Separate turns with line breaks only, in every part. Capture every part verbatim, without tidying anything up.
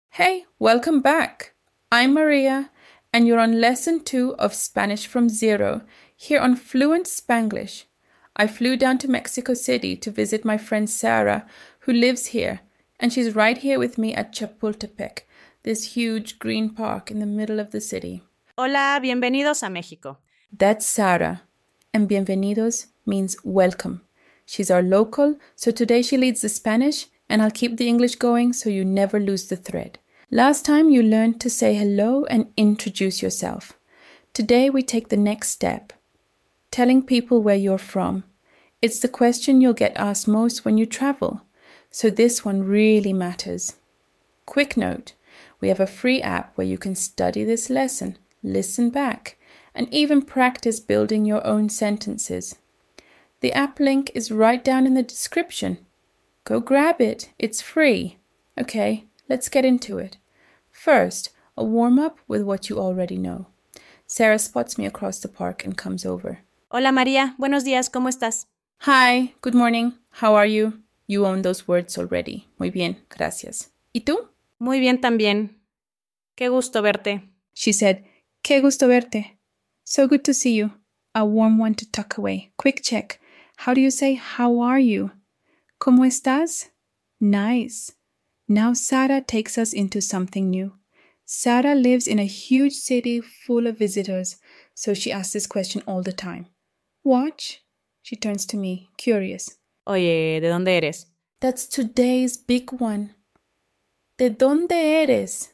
Hey, welcome back. I'm Maria, and you're on lesson two of Spanish from Zero here on Fluent Spanglish. I flew down to Mexico City to visit my friend Sarah, who lives here, and she's right here with me at Chapultepec, this huge green park in the middle of the city.
Hola, bienvenidos a México.
That's Sarah, and bienvenidos means welcome. She's our local, so today she leads the Spanish, and I'll keep the English going so you never lose the thread. Last time you learned to say hello and introduce yourself. Today we take the next step, telling people where you're from. It's the question you'll get asked most when you travel, so this one really matters. Quick note, we have a free app where you can study this lesson, listen back, and even practice building your own sentences. The app link is right down in the description. Go grab it, it's free. Okay, let's get into it. First, a warm-up with what you already know. Sarah spots me across the park and comes over.
Hola María, buenos días, ¿cómo estás?
Hi, good morning, how are you? You own those words already. Muy bien, gracias. ¿Y tú?
Muy bien también. Qué gusto verte.
She said, Qué gusto verte. So good to see you. A warm one to tuck away. Quick check. How do you say, how are you? ¿Cómo estás? Nice. Now Sarah takes us into something new. Sarah lives in a huge city full of visitors, so she asks this question all the time. Watch. She turns to me, curious.
Oye, ¿de dónde eres?
That's today's big one. ¿De dónde eres?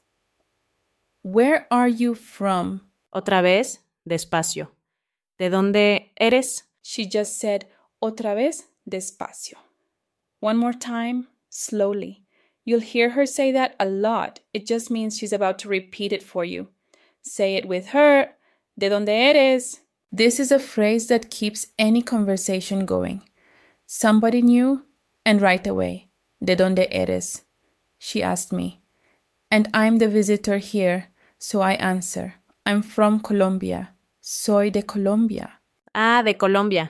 Where are you from?
Otra vez, despacio. ¿De dónde eres?
She just said, otra vez, despacio. One more time, slowly. You'll hear her say that a lot. It just means she's about to repeat it for you. Say it with her. ¿De dónde eres? This is a phrase that keeps any conversation going. Somebody new, and right away. ¿De dónde eres? She asked me. And I'm the visitor here, so I answer. I'm from Colombia. Soy de Colombia.
Ah, de Colombia.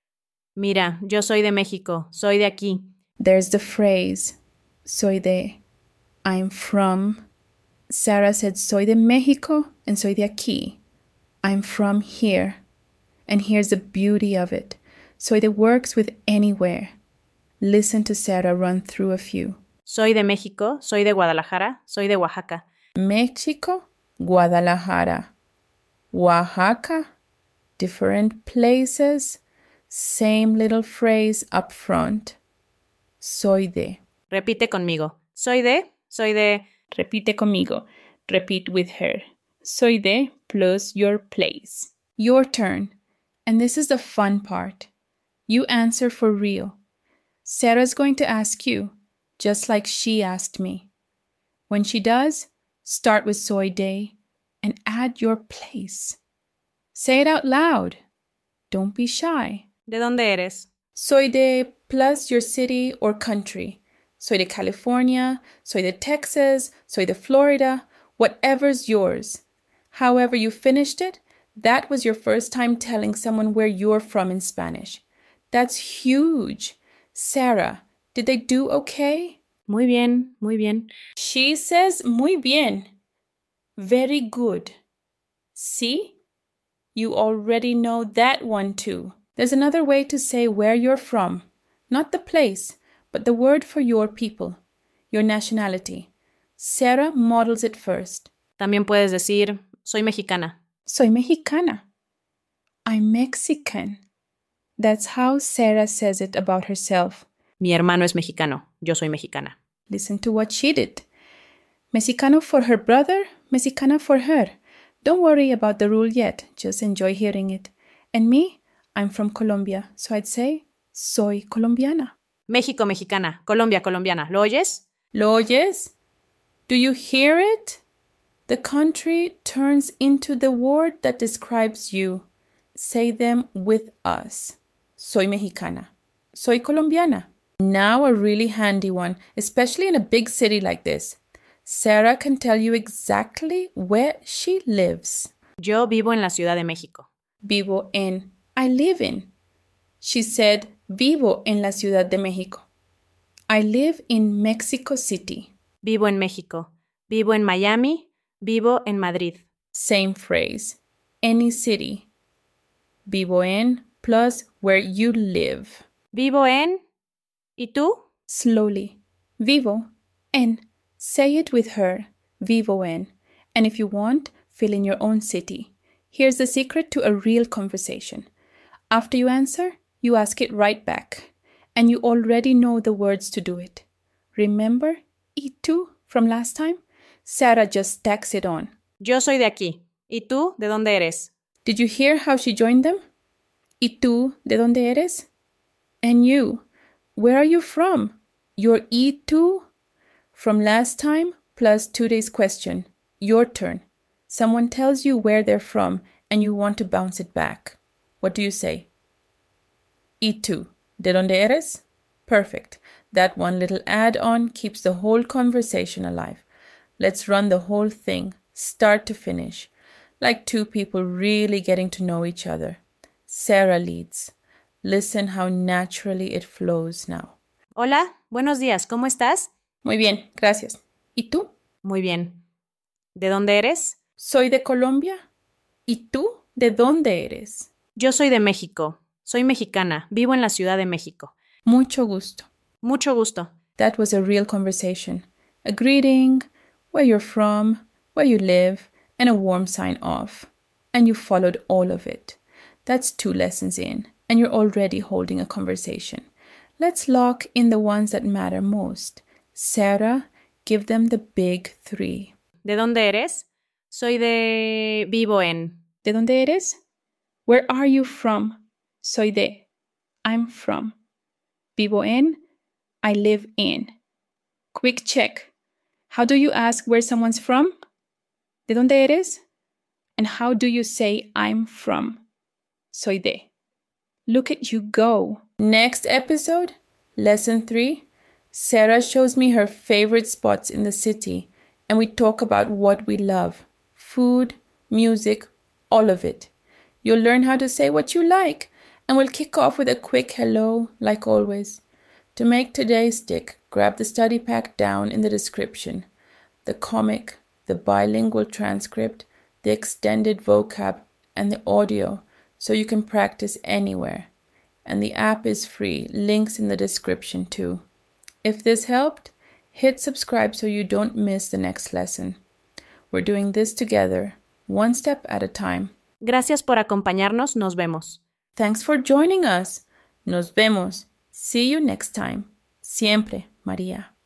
Mira, yo soy de México. Soy de aquí.
There's the phrase, soy de, I'm from. Sarah said, soy de México and soy de aquí. I'm from here. And here's the beauty of it. Soy de works with anywhere. Listen to Sarah run through a few.
Soy de México, soy de Guadalajara, soy de Oaxaca.
México, Guadalajara, Oaxaca, different places, same little phrase up front. Soy de.
Repite conmigo. Soy de, soy de.
Repite conmigo. Repeat with her. Soy de plus your place. Your turn. And this is the fun part. You answer for real. Sarah's going to ask you, just like she asked me. When she does, start with soy de and add your place. Say it out loud. Don't be shy.
¿De dónde eres?
Soy de plus your city or country. Soy de California, soy de Texas, soy de Florida, whatever's yours. However you finished it, that was your first time telling someone where you're from in Spanish. That's huge. Sarah, did they do okay?
Muy bien, muy bien.
She says muy bien. Very good. See? You already know that one too. There's another way to say where you're from. Not the place, but the word for your people, your nationality. Sarah models it first.
También puedes decir, soy mexicana.
Soy mexicana. I'm Mexican. That's how Sarah says it about herself.
Mi hermano es mexicano. Yo soy mexicana.
Listen to what she did. Mexicano for her brother, mexicana for her. Don't worry about the rule yet. Just enjoy hearing it. And me, I'm from Colombia, so I'd say, soy colombiana.
México, mexicana. Colombia, colombiana. ¿Lo oyes?
¿Lo oyes? Do you hear it? The country turns into the word that describes you. Say them with us. Soy mexicana. Soy colombiana. Now a really handy one, especially in a big city like this. Sarah can tell you exactly where she lives.
Yo vivo en la Ciudad de México.
Vivo en. I live in. She said, vivo en la Ciudad de México. I live in Mexico City.
Vivo en México. Vivo en Miami. Vivo en Madrid.
Same phrase. Any city. Vivo en plus where you live.
Vivo en... ¿Y tú?
Slowly. Vivo en. Say it with her. Vivo en. And if you want, fill in your own city. Here's the secret to a real conversation. After you answer, you ask it right back. And you already know the words to do it. Remember ¿y tú from last time? Sarah just tacks it on.
Yo soy de aquí. ¿Y tú? ¿De dónde eres?
Did you hear how she joined them? ¿Y tú? ¿De dónde eres? And you? Where are you from? Your ¿y tú? From last time plus today's question. Your turn. Someone tells you where they're from and you want to bounce it back. What do you say? ¿Y tú? ¿De dónde eres? Perfect. That one little add-on keeps the whole conversation alive. Let's run the whole thing, start to finish, like two people really getting to know each other. Sarah leads. Listen how naturally it flows now.
Hola, buenos días, ¿cómo estás?
Muy bien, gracias. ¿Y tú?
Muy bien. ¿De dónde eres?
Soy de Colombia. ¿Y tú? ¿De dónde eres?
Yo soy de México. Soy mexicana. Vivo en la Ciudad de México.
Mucho gusto.
Mucho gusto.
That was a real conversation. A greeting, where you're from, where you live, and a warm sign off. And you followed all of it. That's two lessons in, and you're already holding a conversation. Let's lock in the ones that matter most. Sarah, give them the big three.
¿De dónde eres? Soy de... Vivo en...
¿De dónde eres? Where are you from? Soy de... I'm from. Vivo en... I live in. Quick check. How do you ask where someone's from? ¿De dónde eres? And how do you say I'm from? Soy de. Look at you go. Next episode, lesson three. Sarah shows me her favorite spots in the city, and we talk about what we love. Food, music, all of it. You'll learn how to say what you like, and we'll kick off with a quick hello, like always. To make today stick, grab the study pack down in the description. The comic, the bilingual transcript, the extended vocab, and the audio, so you can practice anywhere. And the app is free, links in the description too. If this helped, hit subscribe so you don't miss the next lesson. We're doing this together, one step at a time.
Gracias por acompañarnos. Nos vemos.
Thanks for joining us. Nos vemos. See you next time. Siempre, María.